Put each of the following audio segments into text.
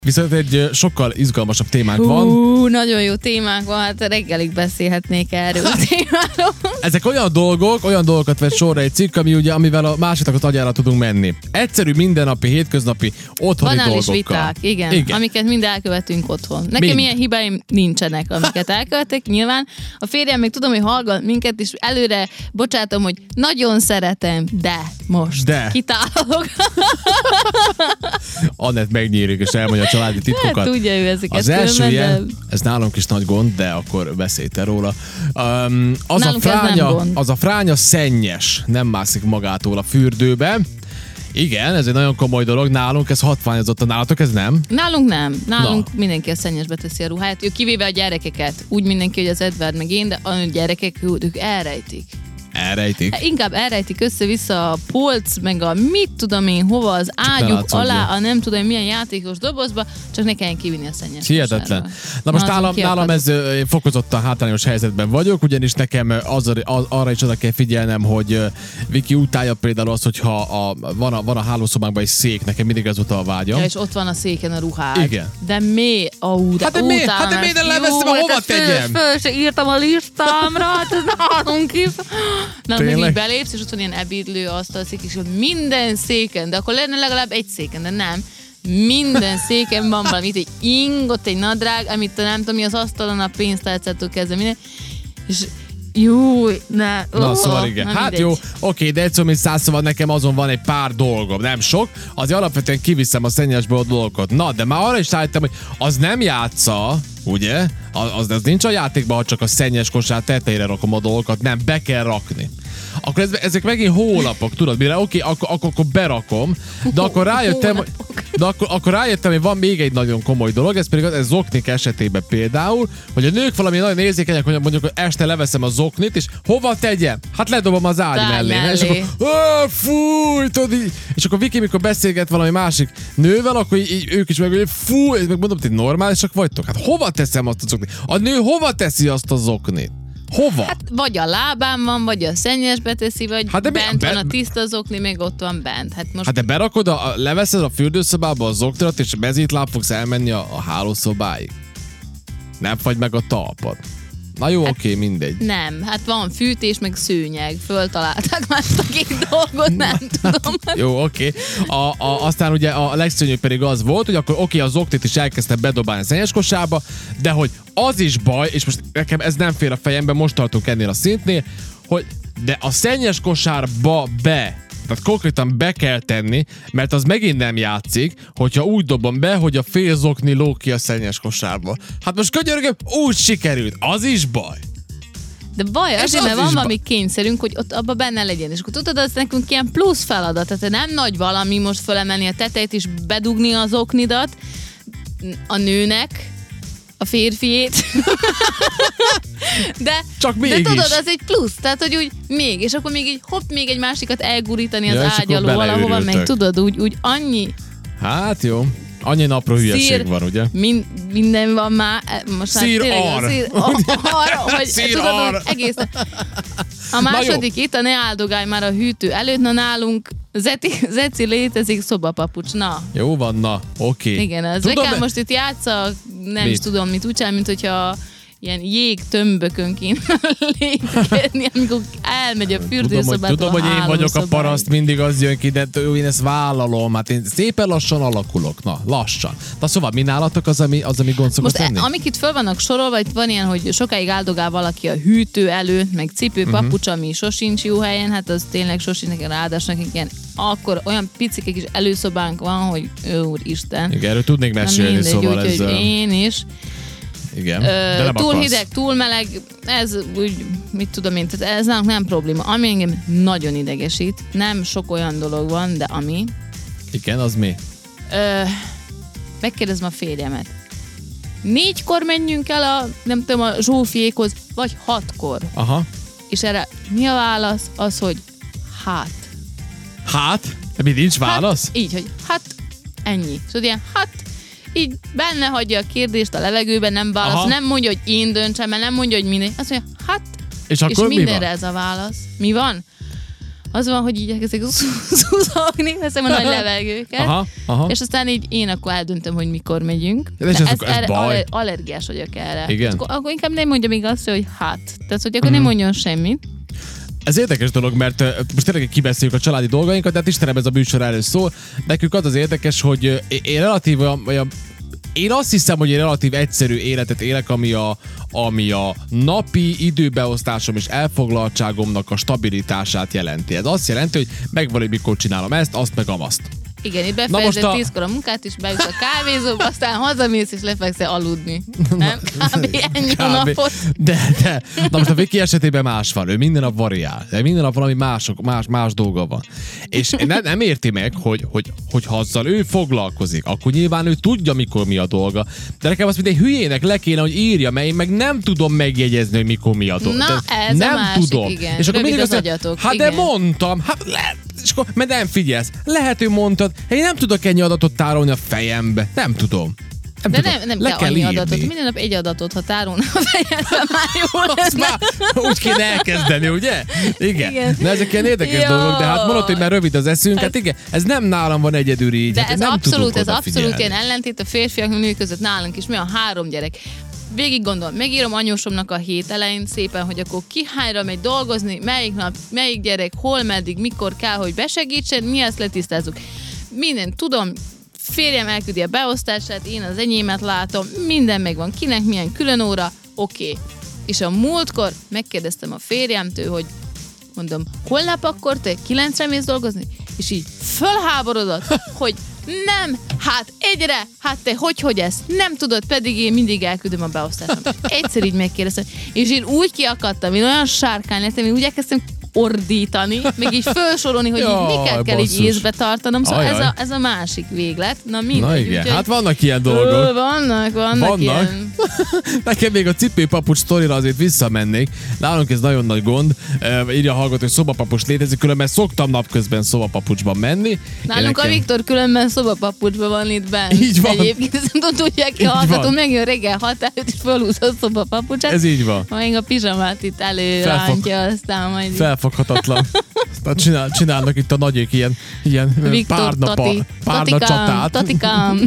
Viszont egy sokkal izgalmasabb témánk van. Nagyon jó témánk van, hát reggelig beszélhetnék erről a témáról. Ezek olyan dolgokat vett sorra egy cikk, amivel a másiknak agyára tudunk menni. Egyszerű, mindennapi, hétköznapi, otthoni banális dolgokkal. viták, igen, amiket mind elkövetünk otthon. Nekem ilyen hibáim nincsenek, amiket elkövetek, nyilván. A férjem még tudom, hogy hallgat minket, és előre bocsátom, hogy nagyon szeretem, de most kitálok. Annett megnyírik, és elmondja a családi titkokat. Hát tudja ő ezeket. Az első ilyen, ez nálunk is nagy gond, de akkor beszélj te róla. Az a fránya szennyes, nem mászik magától a fürdőbe. Igen, ez egy nagyon komoly dolog. Nálunk ez hatványozott, nálatok ez nem? Nálunk nem. Nálunk mindenki a szennyesbe teszi a ruháját. Kivéve a gyerekeket. Úgy mindenki, hogy az Edward meg én, de a gyerekek, ők elrejtik. Elrejtik? Inkább elrejtik össze-vissza a polc, meg a mit tudom én hova, az ágyuk alá, a nem tudom milyen játékos dobozba, csak ne kelljen kivinni a szennyes. Hihetetlen. Na most nálam ez fokozottan hátrányos helyzetben vagyok, ugyanis nekem arra is oda kell figyelnem, hogy Viki utálja például azt, hogyha van a hálószobánkban egy szék, nekem mindig ez a vágyam. Ja, és ott van a széken a ruhád. Igen. De mi? Hát de miért nem leveszem, hova tegyem? Föl se írtam a listámra, hát ez nálunk is. Na, meg így belépsz, és ott van ilyen ebédlő asztalszék, és minden széken, de akkor lenne legalább egy széken, de nem. Minden széken van valamit, egy ingot, egy nadrág, amit nem tudom, mi az asztalon a pénztárcától kezdve minden. És szóval igen. Hát jó, oké, de egy szó, mint 100, szóval nekem azon van egy pár dolgom, nem sok, azért alapvetően kiviszem a szennyesből a dolgokat. Na, de már arra is állítom, hogy az nem játsza, ugye? Az nincs a játékban, ha csak a szennyes kosár tetejére rakom a dolgokat, nem, be kell rakni. Akkor ezek megint hólapok, tudod mire? Oké, akkor berakom, de akkor rájöttem, hogy van még egy nagyon komoly dolog, ez pedig az zoknik esetében például, hogy a nők valami nagyon érzékenyek, hogy mondjuk este leveszem a zoknit, és hova tegyem? Hát ledobom az ágy mellé. És akkor fúj, tudod, és akkor Viki, mikor beszélget valami másik nővel, akkor így ők is meg, fúj, és megmondom, hogy normálisak vagytok. Hát hova teszem azt a zoknit? A nő hova teszi azt a zoknit? Hova? Hát vagy a lábán van, vagy a szennyesbe teszi, vagy bent van a tiszta zokni, még ott van bent. Hát de berakod, leveszed a fürdőszobába a zoknirat, és mezítláb fogsz elmenni a hálószobáig. Nem fagy meg a talpad. Na jó, oké, mindegy. Nem, hát van fűtés, meg szőnyeg. Föltalálták már ezt a két dolgot, nem tudom. Jó, oké. Aztán ugye a legszörnyűbb pedig az volt, hogy akkor a zoknit is elkezdtem bedobálni a szennyes kosárba, de hogy az is baj, és most nekem ez nem fér a fejembe, most tartunk ennél a szintnél, hogy de a szennyes kosárba tehát konkrétan be kell tenni, mert az megint nem játszik, hogyha úgy dobom be, hogy a fél zokni lóg ki a szennyes kosárba. Hát most könyörgöm, úgy sikerült. Az is baj. De baj azért, mert van valami kényszerünk, hogy ott abban benne legyen. És akkor tudod, az nekünk ilyen plusz feladat. Tehát nem nagy valami most fölemelni a tetejét és bedugni az oknidat a nőnek, a férfiét. De tudod, az egy plusz, tehát hogy úgy még, és akkor még így még egy másikat elgurítani az ágy alól valahova, meg tudod, úgy annyi. Hát jó. Annyi napra hülyeség van, ugye? Minden van már. Most szír-ar. Tudod, egészen. A második itt, ne áldogálj már a hűtő előtt, na nálunk Zeci létezik szobapapucs, na. Jó van, na, oké. Igen, az Rekám most itt játsza, nem is tudom mit, úgy sem, mint hogyha ilyen jégtömbökön kéne lépkedni, amikor elmegy a fürdőszobát. Tudom, hogy én vagyok a paraszt, mindig az jön ki, de én ezt vállalom, hát én szépen lassan alakulok, na, lassan. Na szóval, mi nálatok az, ami gond szokott lenni? Amik itt föl vannak sorolva, itt van ilyen, hogy sokáig áldogál valaki a hűtő előtt, meg cipő, papucs, ami sosincs jó helyen, hát az tényleg sosincs, ráadásnak ilyen, akkor olyan picike kis előszobánk van, hogy úristen. Igen, erről tudnék mesélni, szóval ez... Én is. Igen, túl hideg, túl meleg, ez úgy, mit tudom én, tehát ez nem probléma. Ami engem nagyon idegesít, nem sok olyan dolog van, de ami... Igen, az mi? Megkérdezem a férjemet. 4-kor menjünk el nem tudom, a Zsófiékhoz, vagy 6-kor. Aha. És erre mi a válasz? Az, hogy hát. Hát? De mi nincs válasz? Hát, így, hogy hát ennyi. Szóval ilyen így benne hagyja a kérdést a levegőben, nem válasz, nem mondja, hogy én döntsem, mert nem mondja, hogy mindegy. Azt mondja, hát, és mindenre ez a válasz. Mi van? az van, hogy így elkezdek szúzogni, veszem a nagy levegőket, és aztán így én akkor eldöntöm, hogy mikor megyünk. De ez baj. Allergiás vagyok erre. Igen. Akkor inkább nem mondja még azt, hogy tehát hogy akkor nem mondjon semmit. Ez érdekes dolog, mert most tényleg kibeszéljük a családi dolgainkat, de hát Istenem, ez a műsor erről szól. Nekünk az érdekes, hogy én azt hiszem, hogy egy relatív egyszerű életet élek, ami a napi időbeosztásom és elfoglaltságomnak a stabilitását jelenti. Ez azt jelenti, hogy megvan, hogy mikor csinálom ezt, azt meg amazt. Igen, itt befejezed 10-kor a munkát, és beülsz a kávézóba, aztán hazamész, és lefekszel aludni. Nem? Kb. Ennyi a napot. De. Na most a Viki esetében más van. Ő minden nap variál. De minden nap valami más dolga van. És nem érti meg, hogy ha azzal ő foglalkozik, akkor nyilván ő tudja, mikor mi a dolga. De nekem azt minden hülyének le kéne, hogy írja, mert én meg nem tudom megjegyezni, hogy mikor mi a dolga. Na, ez nem a másik, tudom. Igen. És akkor mindig az agyatok. Hát igen. De mondtam, és akkor, mert nem figyelsz. Lehet, hogy mondtad, én nem tudok ennyi adatot tárolni a fejembe. Nem tudom. Nem kell annyi adatot. Minden nap egy adatot, ha tárolna a fejembe, már jó lenne. Úgy kéne elkezdeni, ugye? Igen. Na, ezek ilyen érdekes dolgok, de hát mondod, hogy már rövid az eszünk. Hát igen, ez nem nálam van egyedül így. De hát ez abszolút ilyen ellentét a férfiak nők között nálunk is. Mi a 3 gyerek? Végig gondolom, megírom anyósomnak a hét elején szépen, hogy akkor ki hányra megy dolgozni, melyik nap, melyik gyerek, hol, meddig, mikor kell, hogy besegítsen, mi ezt letisztázzuk. Mindent tudom, férjem elküldi a beosztását, én az enyémet látom, minden megvan, kinek milyen külön óra, oké. És a múltkor megkérdeztem a férjemtől, hogy mondom, holnap akkor te 9-re mész dolgozni? És így fölháborodott, hogy nem, hát egyre, hát te hogy ezt nem tudod, pedig én mindig elküldöm a beosztásom. Egyszer így megkérdeztem, és én úgy kiakadtam, én olyan sárkány lettem, én úgy elkezdtem ordítani, meg így felsorolni, hogy miket kell így észbe tartanom. Szóval ez a másik véglet. Na mindegy. Na igen, hát vannak ilyen dolgok. Vannak ilyen. Nekem még a cipőpapucs sztorira azért visszamennék. Nálunk ez nagyon nagy gond. Írja a hallgató, hogy szobapapucs létezik, különben szoktam napközben szobapapucsban menni. Nálunk a Viktor különben szobapapucsban van itt bent. Így van. Egyébként ezt nem tudják ki a hallgató, megjön reggel 6 előtt, és felhúzza a szobapapucsát. Ez így van. Még a pizsamát itt előrántja, aztán majd felfoghatatlan. Aztán csinálnak itt a nagyék ilyen Viktor, párna csatát. Tatikám.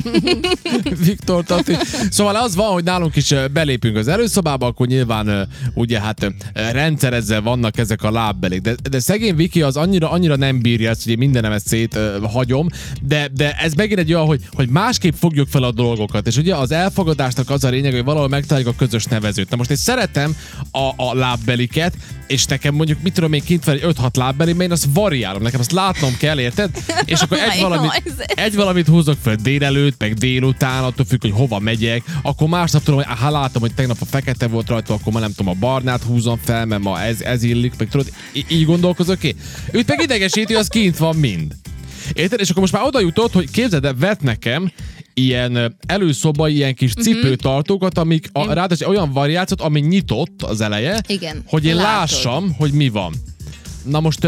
Viktor, Tati. Szóval az van, hogy nálunk is belépünk az előszobába, akkor nyilván ugye hát rendszerezzel vannak ezek a lábbelék. De szegény Viki az annyira nem bírja ezt, hogy én mindenemet hagyom, de ez megint egy olyan, hogy másképp fogjuk fel a dolgokat. És ugye az elfogadásnak az a lényeg, hogy valahol megtaláljuk a közös nevezőt. Na most én szeretem a lábbeliket, és nekem mondjuk, mit tudom én, kint van egy 5-6 lábbeli, mert én azt variálom, nekem azt látnom kell, érted? És akkor egy valamit húzok fel délelőtt, meg délután, attól függ, hogy hova megyek, akkor másnap tudom, hogy ha látom, hogy tegnap a fekete volt rajta, akkor már nem tudom, a barnát húzom fel, mert ma ez illik, meg tudod, így gondolkozok ki. Őt meg idegesíti, az kint van mind. Érted? És akkor most már oda jutott, hogy képzeld el, vett nekem ilyen előszobai, ilyen kis cipőtartókat, amik ráadásul olyan variációt, ami nyitott az eleje, igen, hogy én lássam, hogy mi van. Na most,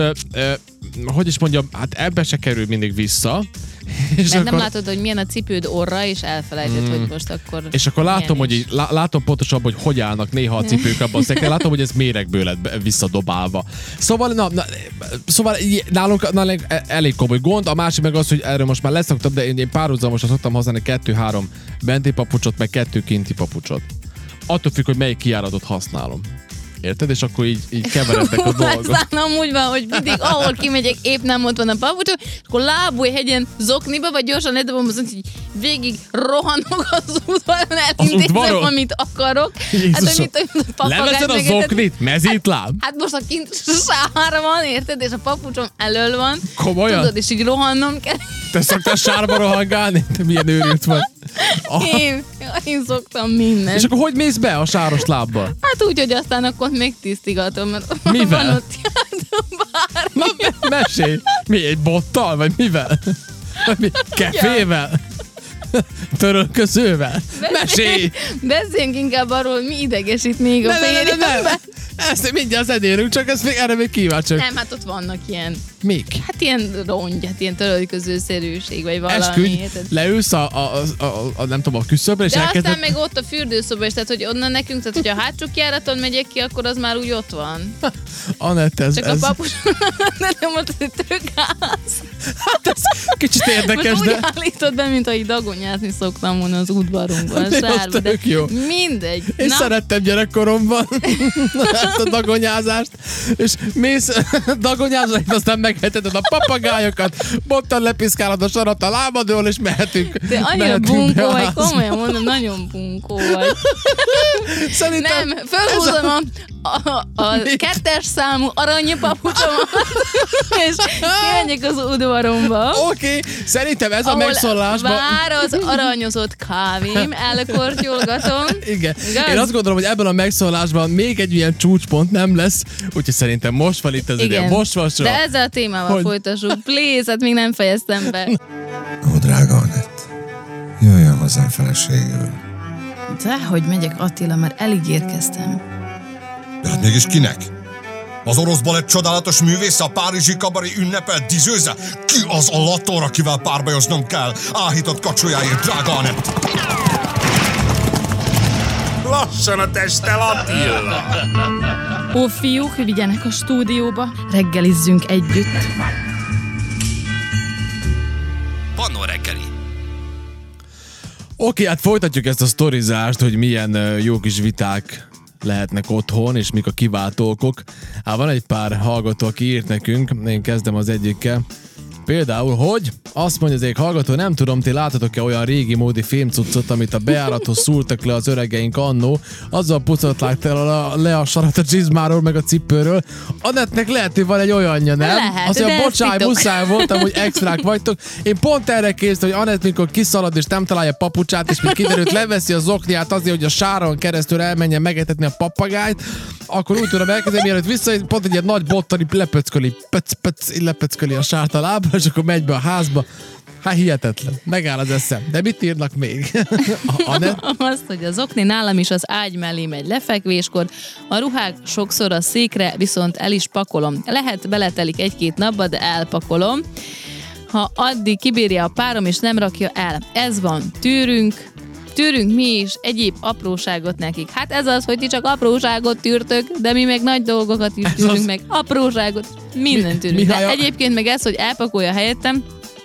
hogy is mondjam, hát ebbe se kerül mindig vissza. És mert nem látod, hogy milyen a cipőd orra, és elfelejted, hogy most akkor... És akkor látom, hogy látom pontosabban, hogy állnak néha a cipők abban a szekrény, látom, hogy ez méregből lett visszadobálva. Szóval, szóval nálunk elég komoly gond, a másik meg az, hogy erről most már leszoktam, de én párhuzamosan szoktam használni 2-3 benti papucsot, meg 2 kinti papucsot. Attól függ, hogy melyik kijáratot használom. Érted? És akkor így keveredtek a dolgok. Aztán úgy van, hogy mindig ahol kimegyek, épp nem ott van a papucsok, és akkor Lábújhegyen zokniba, vagy gyorsan ledobom, az így végig rohanok az udvaron, elintézem, amit akarok. Jézusom, leveszed a zoknit? Mezítláb? Hát most a kint sár van, érted? És a papucsom elől van. Komolyan? Tudod, és így rohannom kell. Te szoktál sárba rohangálni? Te milyen őrült vagy? Én szoktam mindent. És akkor hogy mész be a sáros lábbal? Hát úgy, hogy aztán akkor megtisztigatom, mert mivel? Van ott bármi. Na, mesélj! Mi, egy bottal, vagy mivel? Kefével? Törölközővel? Mesélj! Beszéljünk inkább arról, hogy mi idegesít még a férjemben. Ezt mindjárt elérünk, csak ezt még, erre még kíváncsiak. Nem, hát ott vannak ilyen még? Hát ilyen rongy, hát ilyen törölközőszerűség, vagy valami. Esküdj, leülsz a nem tudom, a küszöbre, és de elkezded... aztán meg ott a fürdőszoba is, tehát hogy onnan nekünk, tehát hogyha a hátsó járaton megyek ki, akkor az már úgy ott van. Anett, ez... Csak a papus, nem mondtad, hogy trökálsz. Hát ez kicsit érdekes, most de... úgy állítod be, mint ahogy dagonyázni szoktam volna az udvarunkban, a sárba, de jó. mindegy. Én szerettem gyerekkoromban ezt a dagonyázást, és mész dagonyázani, aztán megheteted a papagályokat, bottal lepiszkálod a sarat a lábadról, és mehetünk. De annyira bunkó vagy, komolyan mondom, nagyon bunkó vagy. Szerintem nem, fölhúzom a 2-es számú aranypapucsomat, és kimegyek az udvaromba. Oké, szerintem ez a megszólalásban... vár az aranyozott kávém, elkortyolgatom. Igen. Igaz? Én azt gondolom, hogy ebben a megszólalásban még egy ilyen csúcspont nem lesz, úgyhogy szerintem most van itt az idő. Most van sor. De ezzel a témával folytassuk. Please, hát még nem fejeztem be. Ó, drága Anett, jöjjön hozzám feleségül. Dehogy megyek, Attila, már eligérkeztem. De hát mégis kinek? Az orosz balett csodálatos művésze a párizsi kabari ünnepel dizőze? Ki az a lator, akivel párbajoznom kell? Áhított kacsójáért, drága Anett! Lassan a testtel, Attila! Ó, fiúk, vigyenek a stúdióba, reggelizzünk együtt. Pannó reggeli. Oké, hát folytatjuk ezt a sztorizást, hogy milyen jó kis viták lehetnek otthon, és mik a kiváltókok. Hát van egy pár hallgató, aki írt nekünk, én kezdem az egyikkel. Például, hogy azt mondja az egyik hallgató, nem tudom, ti láttatok-e olyan régi módi filmcuccot, amit a bejárathoz szúrtak le az öregeink annó, azzal pucolták le a sarat a csizmáról, meg a cipőről. Anettnek lehet, hogy van egy olyanja, nem? Lehet, azt mondja, bocsáj, muszáj voltam, hogy extrák vagytok. Én pont erre késztem, hogy Anett, mikor kiszalad és nem találja papucsát, és mint kiderült, leveszi a zokniát azért, hogy a sáron keresztül elmenjen megetetni a papagájt, akkor úgy tudom elkezdeni, mielőtt vissza, pont egy ilyen nagy bottal lepöcköli a sárt a lábra, és akkor megy be a házba. Hát hihetetlen. Megáll az eszem. De mit írnak még? Azt, hogy az okni nálam is az ágy mellé megy lefekvéskor, a ruhák sokszor a székre viszont el is pakolom. Lehet beletelik 1-2 napba, de elpakolom. Ha addig kibírja a párom és nem rakja el. Ez van. Tűrünk mi is egyéb apróságot nekik. Hát ez az, hogy ti csak apróságot tűrtök, de mi meg nagy dolgokat is tűrünk meg. Apróságot, mindent tűrünk. De egyébként meg ez, hogy elpakolja helyettem,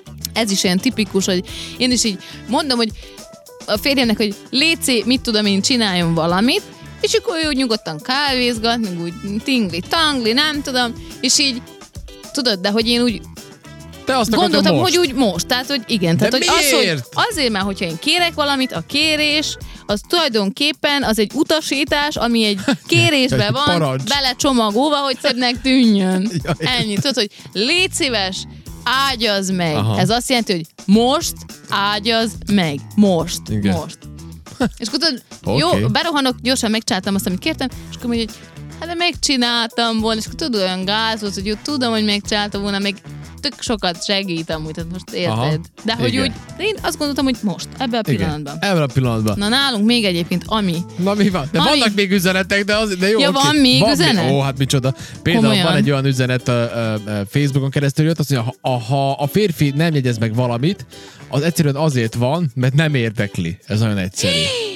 ez is ilyen tipikus, hogy én is így mondom, hogy a férjemnek, hogy léci, mit tudom én, csináljon valamit, és akkor ő úgy nyugodtan kávézgat, meg úgy tingli-tangli, nem tudom, és így, tudod, de hogy én úgy gondoltam, hogy úgy most. Tehát, hogy igen. Tehát, hogy azért, mert hogyha én kérek valamit, a kérés, az tulajdonképpen az egy utasítás, ami egy kérésbe van, parancs. belecsomagolva, hogy szebbnek tűnjön. Ennyi. Tudod, hogy légy szíves, ágyazz meg. Aha. Ez azt jelenti, hogy most ágyazz meg. Most. Igen. Most. És akkor tudod, jó, berohanok, gyorsan megcsináltam azt, amit kértem, és akkor mondja, hogy hát de megcsináltam volna, és akkor tudod, olyan gáz volt, hogy jó, tudom, hogy megcsináltam volna, meg tök sokat segít amúgy, tehát most érted. Aha, de hogy úgy, de én azt gondoltam, hogy most, ebben a pillanatban. Igen, ebben a pillanatban. Na nálunk még egyébként Na mi van? De vannak még üzenetek, de jó. Ja, okay. Van még üzenet? Ó, hát micsoda. Például komolyan. Van egy olyan üzenet Facebookon keresztül jött, azt mondja, ha a férfi nem jegyez meg valamit, az egyszerűen azért van, mert nem érdekli. Ez nagyon egyszerű.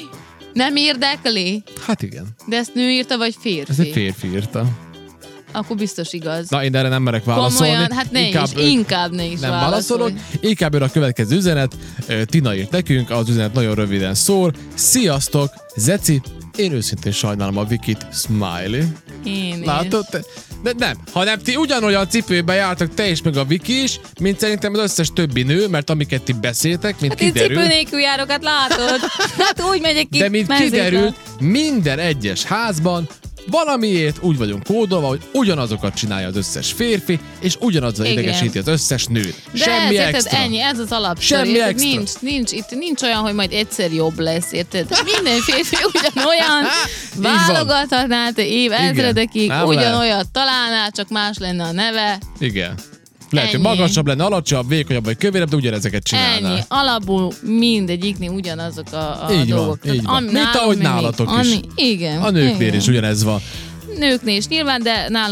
Nem érdekli? Hát igen. De ezt nő írta, vagy férfi? Ez egy férfi írta. Akkor biztos igaz. Na, én erre nem merek válaszolni. Komolyan, hát inkább ne is nem válaszolok. Inkább jön a következő üzenet. Tina írt nekünk, az üzenet nagyon röviden szól. Sziasztok, Zeci, én őszintén sajnálom a Vikit, Smiley. Én is. Látod? De nem, hanem ti ugyanolyan cipőben jártak, te is meg a Viki is, mint szerintem az összes többi nő, mert amiket ti beszéltek, mint hát kiderült... Hát én cipő nélkül járok, hát látod. Hát úgy megyek ki. De mint kiderült, minden egyes házban valamiért úgy vagyunk kódolva, hogy ugyanazokat csinálja az összes férfi, és ugyanazzal idegesíti az összes nőt. De semmi ez, extra. Ennyi, ez az alapszor. Semmi extra. Nincs olyan, hogy majd egyszer jobb lesz, érted? Minden férfi ugyanolyan, válogathatnál te ezredekig, ugyanolyat találnál, csak más lenne a neve. Igen. Lehet, hogy magasabb lenne, alacsonyabb, vékonyabb vagy kövérebb, de ugyanezeket csinálnál. Ennyi. Alapul mindegyiknél ugyanazok a így dolgok. Van, így van. Mint ahogy nálatok is. Igen. A nőknél is ugyanez van. Nőknél is nyilván, de nálunk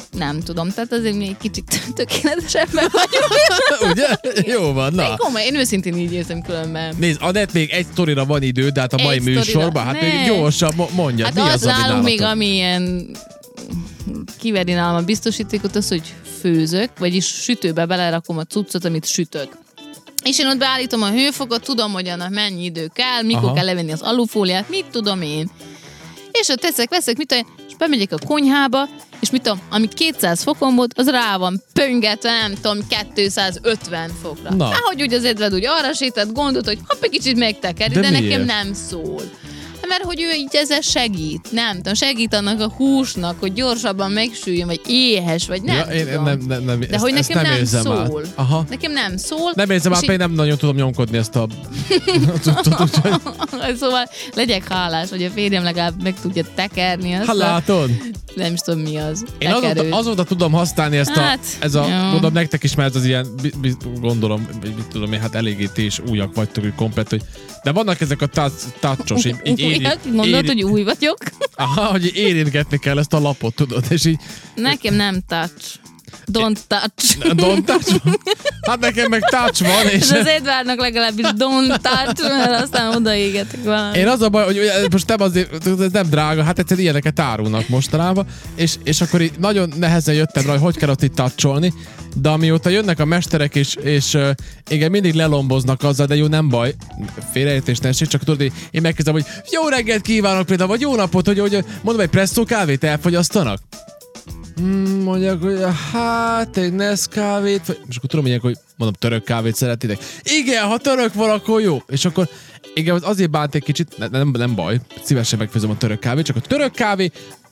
nem tudom, tehát azért még kicsit tökéletesebben vagyok. Ugye? Jó van, na. Én őszintén így érzem különben. Nézd, Anett, még egy sztorira van idő, de hát a mai Egy sztorira? műsorban, hát még gyorsan mondjad, Hát mi az az, ami nálunk nálatok? még, ami ilyen kiveri nálam a biztosítékot, az, hogy főzök, vagyis sütőbe belerakom a cuccot, amit sütök. És én ott beállítom a hőfokot, tudom, hogy annak mennyi idő kell, mikor kell levenni az alufóliát, mit tudom én. És ott veszek, és bemegyek a konyhába, és mit tudom, ami 200 fokon volt, az rá van pöngetve, nem tudom, 250 fokra. Na. Ahogy úgy az Edvard úgy arra sétett, gondolt, hogy hopp, egy kicsit megtekeri, de miért? nekem nem szól. Mert hogy ő így ezzel segít, nem tudom, segít annak a húsnak, hogy gyorsabban megsüljön, vagy éhes, vagy nem tudom. Nem, De hogy ezt nekem nem érzem szól. át. Aha. Nekem nem szól. Nem érzem át, és pedig nem nagyon tudom nyomkodni ezt a cuccot, úgyhogy... Szóval legyek hálás, hogy a férjem legalább meg tudja tekerni azt. Ha látod? Nem is tudom, mi az. Én azóta tudom használni ezt jó. gondolom nektek is, mert ez az ilyen, gondolom, mit tudom én, hát eléggé ti is újak vagytok, hogy komplet, hogy de vannak ezek a touchos, így Mondod, hogy új vagyok? Aha, hogy érintgetni kell ezt a lapot, tudod, és így... Nekem nem touch. Don't touch. Don't touch? Hát nekem meg touch van, és... És az Edvardnak legalábbis don't touch, mert aztán odaégetek valami. Én az a baj, hogy most nem azért, ez nem drága, hát egyszer ilyeneket árulnak mostanában, és akkor így nagyon nehezen jöttem rá, hogy kell ott itt toucholni, de amióta jönnek a mesterek, és igen, mindig lelomboznak azzal, de jó, nem baj, félreértés ne esik, csak tudod, én megkezdem, hogy jó reggelt kívánok például, vagy jó napot, hogy mondom, egy presszó kávét elfogyasztanak? Mondják, hogy hát egy Nescafét, és akkor tudom ilyenek, hogy mondom, török kávét szeretitek. Igen, ha török van, akkor jó. És akkor igen, azért bánt egy kicsit, nem baj, szívesen megfőzöm a török kávét, csak a török kávé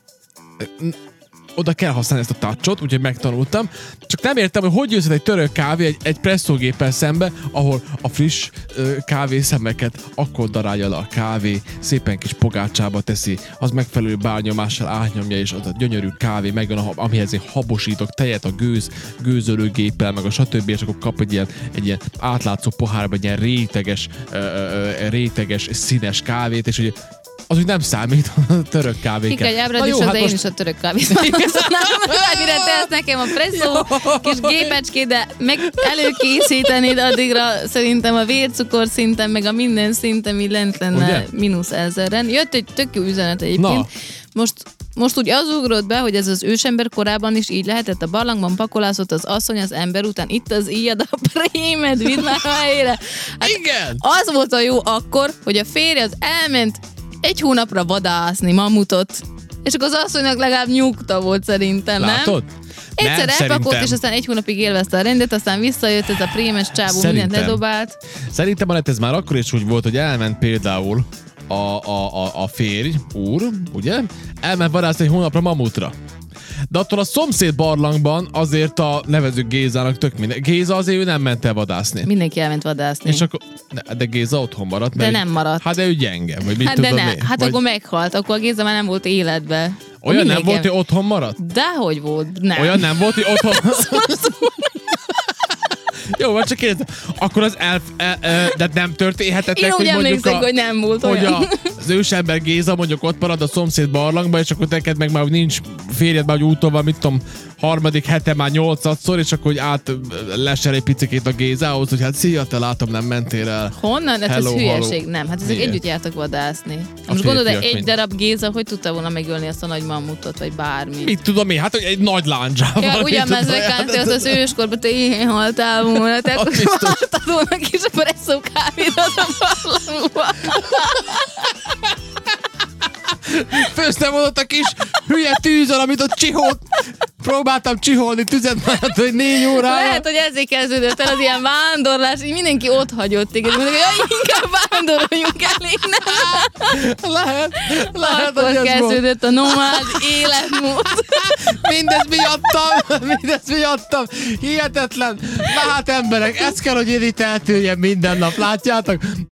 oda kell használni ezt a touchot, úgyhogy megtanultam. Csak nem értem, hogy jössz egy török kávé egy presszógéppel szembe, ahol a friss kávészemeket akkor darálja le a kávé, szépen kis pogácsába teszi, az megfelelő bárnyomással átnyomja, és az a gyönyörű kávé megjön, amihez én habosítok tejet a gőzölőgéppel, meg a stb. És akkor kap egy ilyen átlátszó pohárba egy ilyen réteges, színes kávét, és ugye az úgy nem számít a török kávéket. Kika, egy ábrad is, az, de én is a török kávét megköszönöm. Mire te ezt nekem a presszó kis gépecskét, de meg előkészítenéd, addigra szerintem a vércukor szinten, meg a minden szinten így lent lenne -1000-en. Jött egy tök jó üzenet egyébként. Most úgy az ugrott be, hogy ez az ősember korában is így lehetett, a barlangban pakolászott az asszony az ember után, itt az íjad a prémed, vidd már a helyére. Hát igen! Az volt a jó akkor, hogy a férje az elment 1 hónapra vadászni mamutot, és akkor az asszonynak legalább nyugta volt szerintem, látod? Nem? Egyszer elpakolt, és aztán 1 hónapig élvezte a rendet, aztán visszajött ez a prémes csávó, mindent ledobált. Szerintem ez már akkor is úgy volt, hogy elment például a férj, úr, ugye? Elment vadászni 1 hónapra mamutra. De attól a szomszéd barlangban azért a nevezők Gézának tök minden. Géza azért ő nem ment el vadászni. Mindenki elment vadászni. És akkor, de Géza otthon maradt. De nem maradt. Hát de ő gyenge, vagy mit hát tudom de ne, én. hát vagy... akkor meghalt, akkor a Géza már nem volt életben. Olyan nem volt, hogy otthon maradt? Dehogy volt, nem. Olyan nem volt, hogy otthon... Jó, vagy csak kérdezem, akkor az de nem történhetett meg, hogy mondjuk hogy nem volt olyan. Hogy az ősember Géza mondjuk ott marad a szomszéd barlangba, és akkor neked meg már nincs férjed, már úton van, mit tudom, 3. hete már 8-szor, és akkor hogy át lesel egy picikét a Gézához, hogy hát szia, te látom, nem mentél el. Honnan? Hát hello, ez hülyeség, hello. nem. Hát ezek együtt jártak vadászni. A most gondolod, hogy egy mind. darab Géza, hogy tudta volna megölni azt a nagy mammutot, vagy bármi? Mit tudom én? Hát, hogy egy nagy lándzsával. Ja, ugyan mezőkánti, az őskorban te éhen haltál volna, te akkor haltad volna kis presszó kávét az a barlangba. Főztem ott a kis hülye tűzön, amit ott csiholt. Próbáltam csiholni tüzet már, hogy 4 órára. Lehet, hogy ezért kezdődött el az ilyen vándorlás, így mindenki ott hagyott téged. Mondjuk, hogy inkább vándoroljunk el innen. Lehet, akkor hogy ez kezdődött a nomád életmód. Mindez miattam. Hihetetlen. Na hát emberek, ez kell, hogy én itt eltűnjem minden nap, látjátok?